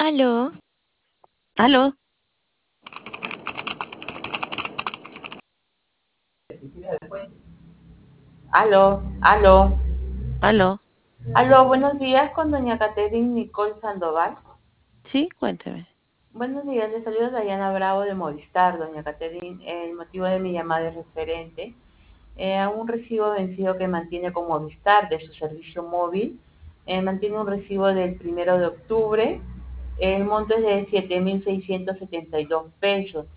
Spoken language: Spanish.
Aló, Aló, Aló, aló, aló. aló, buenos días con doña Catherine Nicole Sandoval. Sí, cuénteme. Buenos días, le saluda Dayana Bravo de Movistar, doña Catherine. El motivo de mi llamada es referente a un recibo vencido que mantiene con Movistar de su servicio móvil. Mantiene un recibo del 1 de octubre. El monto es de 7.672 pesos.